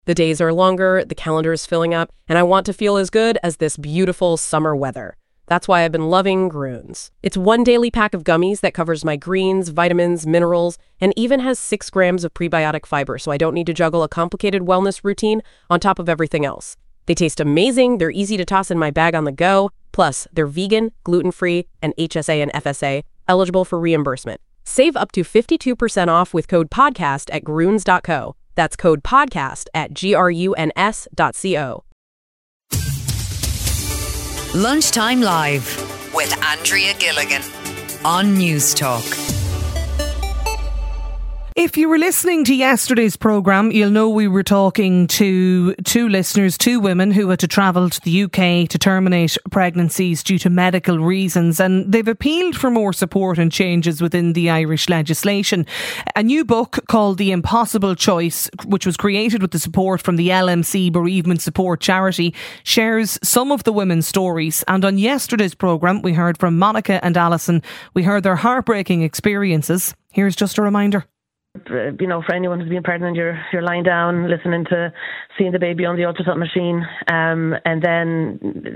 The days are longer, the calendar is filling up, and I want to feel as good as this beautiful summer weather. That's why I've been loving Grüns. It's one daily pack of gummies that covers my greens, vitamins, minerals, and even has 6 grams of prebiotic fiber, so I don't need to juggle a complicated wellness routine on top of everything else. They taste amazing, they're easy to toss in my bag on the go, plus they're vegan, gluten-free, and HSA and FSA, eligible for reimbursement. Save up to 52% off with code PODCAST at Grüns.co. That's code PODCAST at GRUNS.co. Lunchtime Live with Andrea Gilligan on News Talk. If you were listening to yesterday's programme, you'll know we were talking to two listeners, two women who had to travel to the UK to terminate pregnancies due to medical reasons, and they've appealed for more support and changes within the Irish legislation. A new book called The Impossible Choice, which was created with the support from the LMC Bereavement Support Charity, shares some of the women's stories. And on yesterday's programme, we heard from Monica and Alison. We heard their heartbreaking experiences. Here's just a reminder. You know, for anyone who's been pregnant, you're lying down, listening to seeing the baby on the ultrasound machine, and then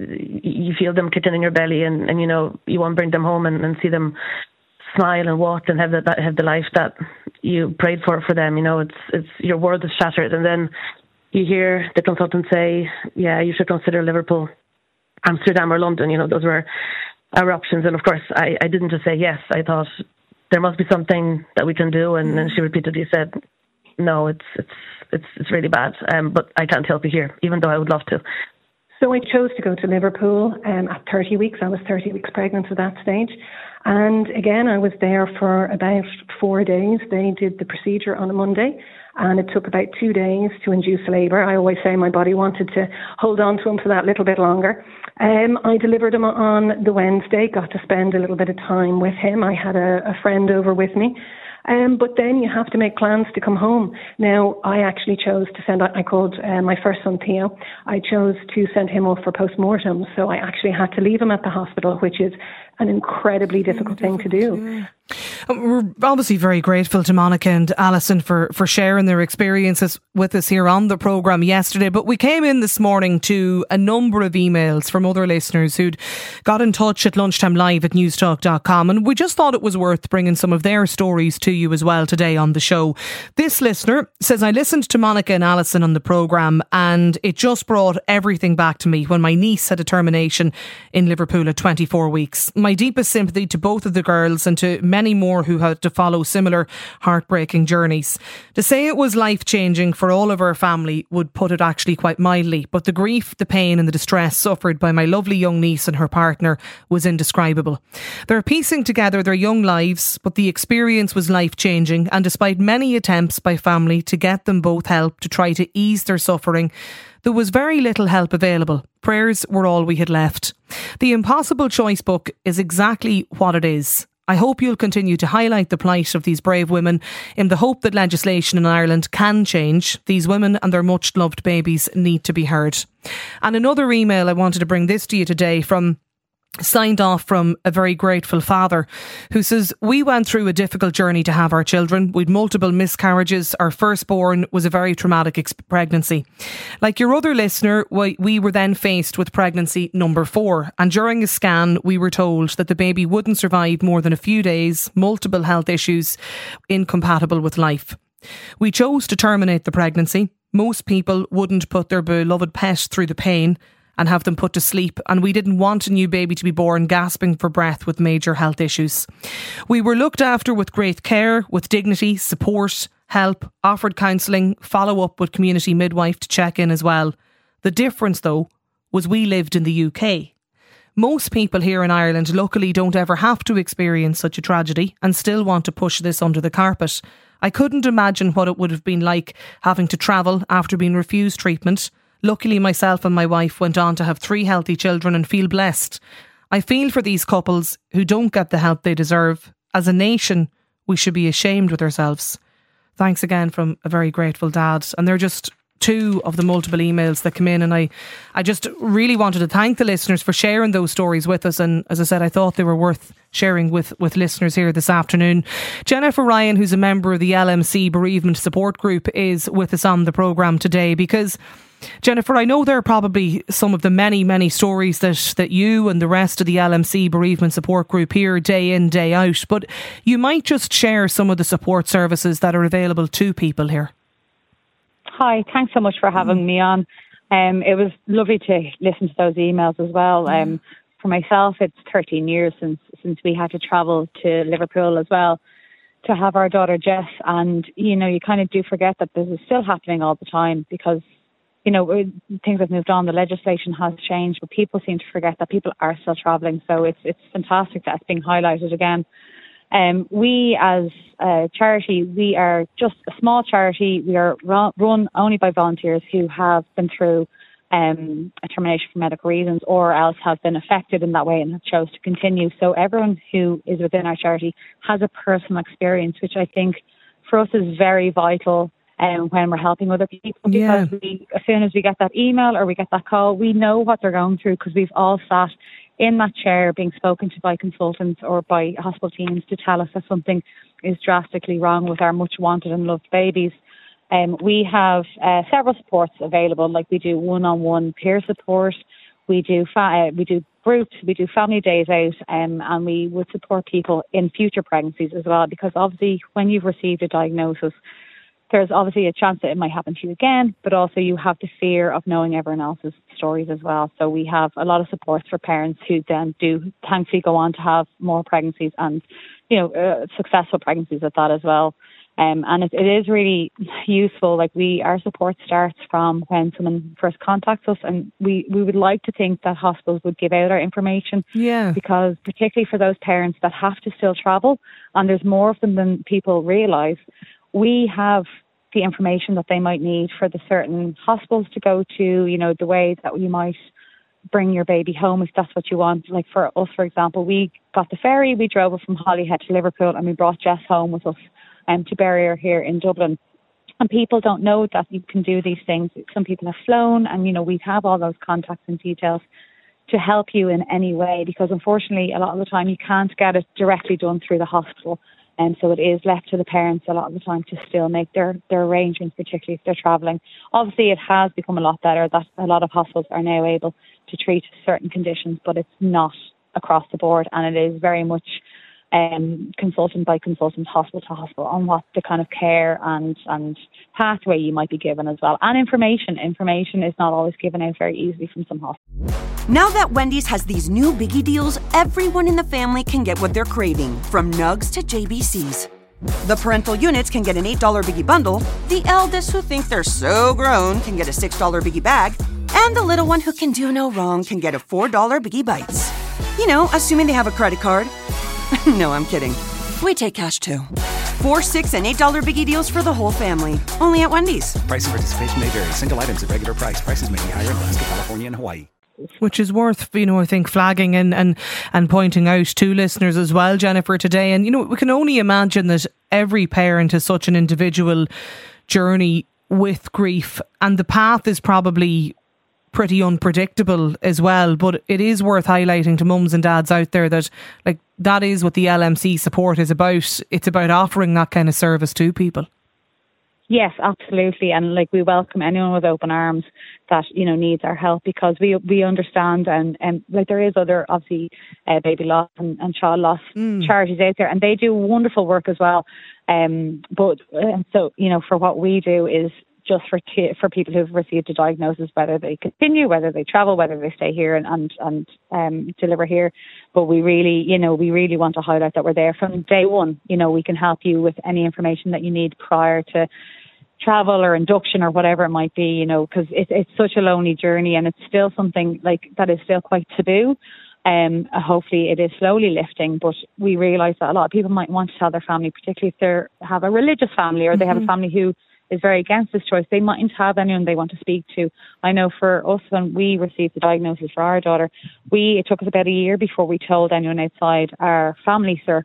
you feel them kicking in your belly, and you know you want to bring them home and see them smile and walk and have the life that you prayed for them. You know, it's your world is shattered, and then you hear the consultant say, "Yeah, you should consider Liverpool, Amsterdam, or London." You know, those were our options, and of course, I didn't just say yes. I thought, there must be something that we can do, and then she repeatedly said, "No, it's really bad, but I can't help you here, even though I would love to." So I chose to go to Liverpool at 30 weeks. I was 30 weeks pregnant at that stage, and again I was there for about 4 days. They did the procedure on a Monday, and it took about 2 days to induce labour. I always say my body wanted to hold on to him for that little bit longer. I delivered him on the Wednesday, got to spend a little bit of time with him. I had a friend over with me. But then you have to make plans to come home. Now, I actually chose to send, I called my first son, Theo. I chose to send him off for post-mortem. So I actually had to leave him at the hospital, which is an incredibly difficult thing to do. Yeah. We're obviously very grateful to Monica and Alison for sharing their experiences with us here on the programme yesterday. But we came in this morning to a number of emails from other listeners who'd got in touch at lunchtimelive@newstalk.com, and we just thought it was worth bringing some of their stories to you as well today on the show. This listener says, "I listened to Monica and Alison on the programme, and it just brought everything back to me when my niece had a termination in Liverpool at 24 weeks. My deepest sympathy to both of the girls and to many more who had to follow similar heartbreaking journeys. To say it was life-changing for all of our family would put it actually quite mildly, but the grief, the pain and the distress suffered by my lovely young niece and her partner was indescribable. They're piecing together their young lives, but the experience was life-changing, and despite many attempts by family to get them both help to try to ease their suffering, there was very little help available. Prayers were all we had left. The Impossible Choice book is exactly what it is. I hope you'll continue to highlight the plight of these brave women in the hope that legislation in Ireland can change. These women and their much loved babies need to be heard." And another email, I wanted to bring this to you today, signed off from a very grateful father who says, "We went through a difficult journey to have our children. We'd multiple miscarriages. Our firstborn was a very traumatic pregnancy. Like your other listener, we were then faced with pregnancy number 4, and during a scan we were told that the baby wouldn't survive more than a few days, multiple health issues incompatible with life. We chose to terminate the pregnancy. Most people wouldn't put their beloved pet through the pain and have them put to sleep, and we didn't want a new baby to be born gasping for breath with major health issues. We were looked after with great care, with dignity, support, help, offered counselling, follow-up with community midwife to check in as well. The difference, though, was we lived in the UK. Most people here in Ireland luckily don't ever have to experience such a tragedy and still want to push this under the carpet. I couldn't imagine what it would have been like having to travel after being refused treatment. Luckily, myself and my wife went on to have 3 healthy children and feel blessed. I feel for these couples who don't get the help they deserve. As a nation, we should be ashamed with ourselves." Thanks again from a very grateful dad. And they're just two of the multiple emails that come in, and I just really wanted to thank the listeners for sharing those stories with us. And as I said, I thought they were worth sharing with listeners here this afternoon. Jennifer Ryan, who's a member of the LMC Bereavement Support Group, is with us on the programme today because, Jennifer, I know there are probably some of the many stories that you and the rest of the LMC Bereavement Support Group hear day in, day out, but you might just share some of the support services that are available to people here. Hi, thanks so much for having me on. It was lovely to listen to those emails as well. For myself, it's 13 years since we had to travel to Liverpool as well to have our daughter Jess. And, you know, you kind of do forget that this is still happening all the time because, you know, things have moved on. The legislation has changed, but people seem to forget that people are still travelling. So it's fantastic that it's being highlighted again. We as a charity, we are just a small charity. We are run only by volunteers who have been through a termination for medical reasons or else have been affected in that way and have chose to continue. So everyone who is within our charity has a personal experience, which I think for us is very vital when we're helping other people, because as soon as we get that email or we get that call, we know what they're going through because we've all sat in that chair being spoken to by consultants or by hospital teams to tell us that something is drastically wrong with our much wanted and loved babies. We have several supports available, like we do one-on-one peer support, we do groups, we do family days out, and we would support people in future pregnancies as well, because obviously when you've received a diagnosis, there's obviously a chance that it might happen to you again, but also you have the fear of knowing everyone else's stories as well. So we have a lot of supports for parents who then do thankfully go on to have more pregnancies and, you know, successful pregnancies at that as well. And it is really useful. Like our support starts from when someone first contacts us, and we would like to think that hospitals would give out our information. Yeah. Because particularly for those parents that have to still travel, and there's more of them than people realise, we have the information that they might need for the certain hospitals to go to, you know, the way that you might bring your baby home if that's what you want. Like for us, for example, we got the ferry, we drove her from Holyhead to Liverpool, and we brought Jess home with us to bury her here in Dublin. And people don't know that you can do these things. Some people have flown, and, you know, we have all those contacts and details to help you in any way, because unfortunately a lot of the time you can't get it directly done through the hospital. And so it is left to the parents a lot of the time to still make their arrangements, particularly if they're travelling. Obviously, it has become a lot better that a lot of hospitals are now able to treat certain conditions, but it's not across the board. And it is very much consultant by consultant, hospital to hospital, on what the kind of care and pathway you might be given as well. And information is not always given out very easily from some hospitals. Now that Wendy's has these new biggie deals, everyone in the family can get what they're craving, from nugs to JBCs. The parental units can get an $8 biggie bundle, the eldest who think they're so grown can get a $6 biggie bag, and the little one who can do no wrong can get a $4 biggie bites. You know, assuming they have a credit card. No, I'm kidding. We take cash too. $4, $6, and $8 biggie deals for the whole family. Only at Wendy's. Price and participation may vary. Single items at regular price. Prices may be higher in Alaska, California, and Hawaii. Which is worth, you know, I think flagging and pointing out to listeners as well, Jennifer, today. And, you know, we can only imagine that every parent has such an individual journey with grief, and the path is probably pretty unpredictable as well. But it is worth highlighting to mums and dads out there that, like, that is what the LMC support is about. It's about offering that kind of service to people. Yes, absolutely. And like, we welcome anyone with open arms that, you know, needs our help, because we understand, and like, there is other, obviously, baby loss and child loss charities out there, and they do wonderful work as well. But so, you know, for what we do is just for people who've received a diagnosis, whether they continue, whether they travel, whether they stay here and deliver here. But we really want to highlight that we're there from day one. You know, we can help you with any information that you need prior to travel or induction or whatever it might be, you know, because it's such a lonely journey, and it's still something like that is still quite taboo. Hopefully it is slowly lifting, but we realise that a lot of people might want to tell their family, particularly if they have a religious family or they have a family who is very against this choice. They mightn't have anyone they want to speak to. I know for us, when we received the diagnosis for our daughter, it took us about a year before we told anyone outside our family circle.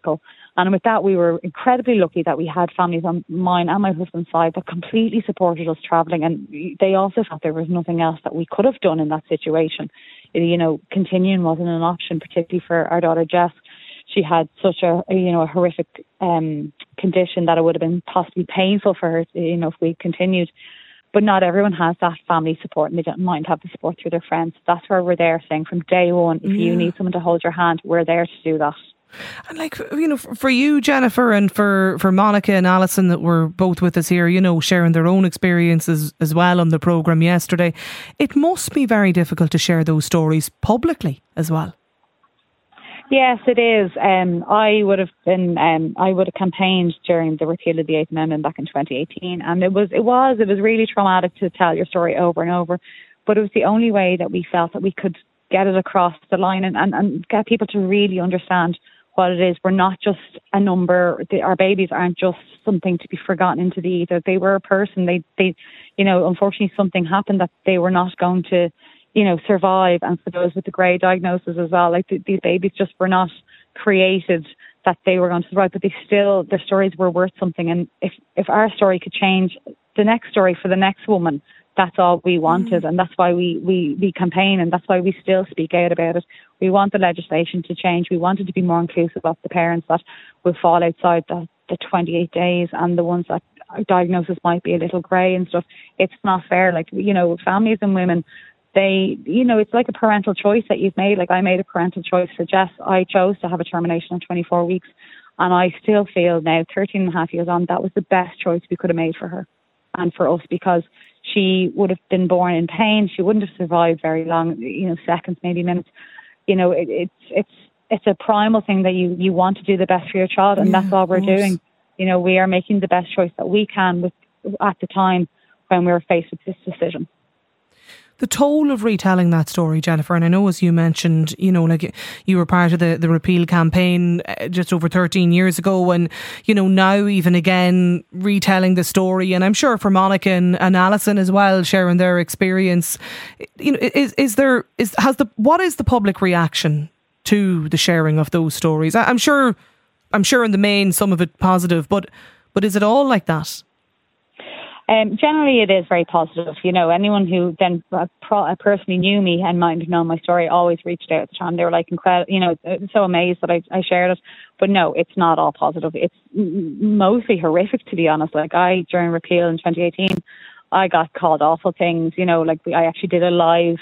And with that, we were incredibly lucky that we had families on mine and my husband's side that completely supported us travelling. And they also thought there was nothing else that we could have done in that situation. You know, continuing wasn't an option, particularly for our daughter Jess. She had such a horrific condition that it would have been possibly painful for her, if we continued. But not everyone has that family support, and they don't mind have the support through their friends. That's where we're there, saying from day one, if you need someone to hold your hand, we're there to do that. And for you, Jennifer, and for Monica and Alison that were both with us here, sharing their own experiences as well on the programme yesterday, it must be very difficult to share those stories publicly as well. Yes, it is. I would have campaigned during the repeal of the Eighth Amendment back in 2018, and it was really traumatic to tell your story over and over. But it was the only way that we felt that we could get it across the line and get people to really understand what it is. We're not just a number. Our babies aren't just something to be forgotten into the ether. They were a person. They unfortunately something happened that they were not going to survive. And for those with the grey diagnosis as well, like these babies just were not created that they were going to survive, but their stories were worth something. And if our story could change the next story for the next woman, that's all we wanted. And that's why we campaign, and that's why we still speak out about it. We want the legislation to change. We want it to be more inclusive of the parents that will fall outside the 28 days and the ones that diagnosis might be a little grey and stuff. It's not fair. Families and women, it's like a parental choice that you've made. Like I made a parental choice for Jess. I chose to have a termination at 24 weeks. And I still feel now, 13 and a half years on, that was the best choice we could have made for her and for us, because she would have been born in pain. She wouldn't have survived very long, seconds, maybe minutes. It's a primal thing that you want to do the best for your child, and that's all we're doing. We are making the best choice that we can at the time when we were faced with this decision. The toll of retelling that story, Jennifer, and I know as you mentioned, you were part of the repeal campaign just over 13 years ago, and now even again retelling the story, and I'm sure for Monica and Alison as well, sharing their experience, what is the public reaction to the sharing of those stories? I'm sure in the main some of it positive, but is it all like that? Generally, it is very positive. Anyone who then personally knew me and might have known my story always reached out at the time. They were like, incredible, so amazed that I shared it. But no, it's not all positive. It's mostly horrific, to be honest. During repeal in 2018, I got called awful things. I actually did a live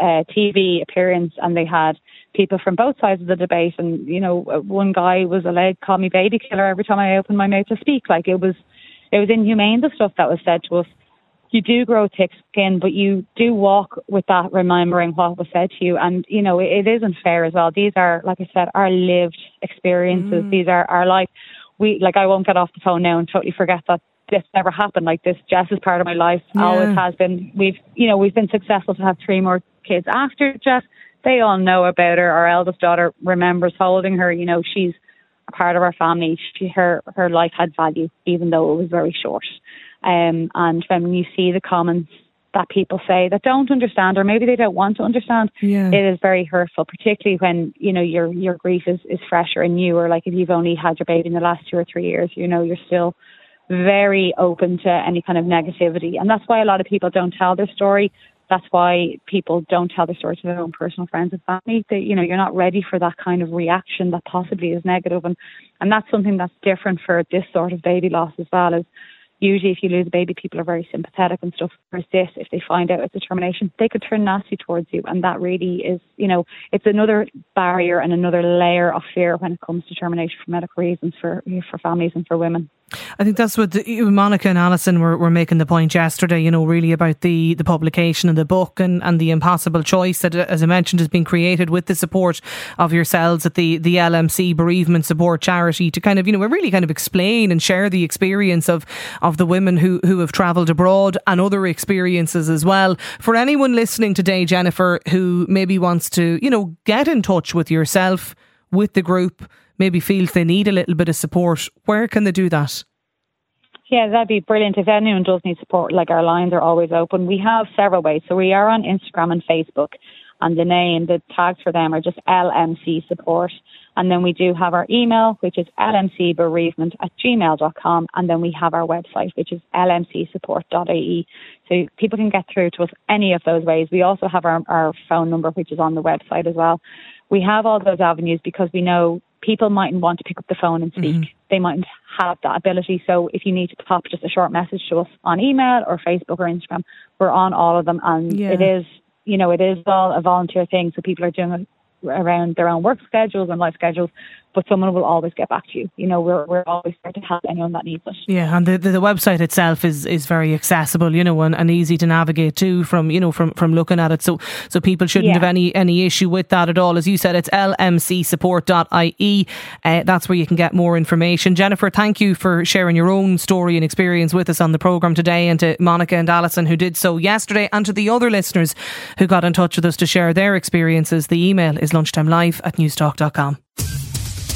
TV appearance, and they had people from both sides of the debate. And, one guy was alleged to call me baby killer every time I opened my mouth to speak. It was inhumane, the stuff that was said to us. You do grow thick skin, but you do walk with that, remembering what was said to you. And, it isn't fair as well. These are, like I said, our lived experiences. These are our life. I won't get off the phone now and totally forget that this never happened. Like this, Jess is part of my life. Always has been. We've been successful to have 3 more kids after Jess. They all know about her. Our eldest daughter remembers holding her. She's a part of our family. Her life had value, even though it was very short. And when you see the comments that people say that don't understand, or maybe they don't want to understand, it is very hurtful, particularly when, your grief is fresher and newer. Like if you've only had your baby in the last 2 or 3 years, you're still very open to any kind of negativity. And that's why a lot of people don't tell their story. That's why people don't tell their story to their own personal friends and family. You're not ready for that kind of reaction that possibly is negative. And that's something that's different for this sort of baby loss as well. Is usually if you lose a baby, people are very sympathetic and stuff. Whereas this, if they find out it's a termination, they could turn nasty towards you. And that really is, it's another barrier and another layer of fear when it comes to termination for medical reasons for families and for women. I think that's what Monica and Alison were making the point yesterday, really about the publication of the book and the impossible choice that, as I mentioned, has been created with the support of yourselves at the LMC Bereavement Support Charity to kind of, really kind of explain and share the experience of the women who have travelled abroad and other experiences as well. For anyone listening today, Jennifer, who maybe wants to, get in touch with yourself, with the group, maybe feels they need a little bit of support, where can they do that? Yeah, that'd be brilliant. If anyone does need support, our lines are always open. We have several ways. So we are on Instagram and Facebook, and the tags for them are just LMC Support. And then we do have our email, which is lmcbereavement@gmail.com. And then we have our website, which is lmcsupport.ie. So people can get through to us any of those ways. We also have our phone number, which is on the website as well. We have all those avenues because we know people mightn't want to pick up the phone and speak. Mm-hmm. They mightn't have that ability. So if you need to pop just a short message to us on email or Facebook or Instagram, we're on all of them. And it is all a volunteer thing. So people are doing it around their own work schedules and life schedules, but someone will always get back to you. We're always there to help anyone that needs it. Yeah, and the website itself is very accessible, and easy to navigate too from looking at it. So people shouldn't have any issue with that at all. As you said, it's lmcsupport.ie. That's where you can get more information. Jennifer, thank you for sharing your own story and experience with us on the programme today, and to Monica and Alison who did so yesterday, and to the other listeners who got in touch with us to share their experiences. The email is lunchtimelive@newstalk.com.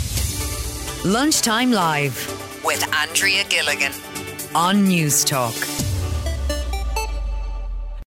Lunchtime Live with Andrea Gilligan on Newstalk.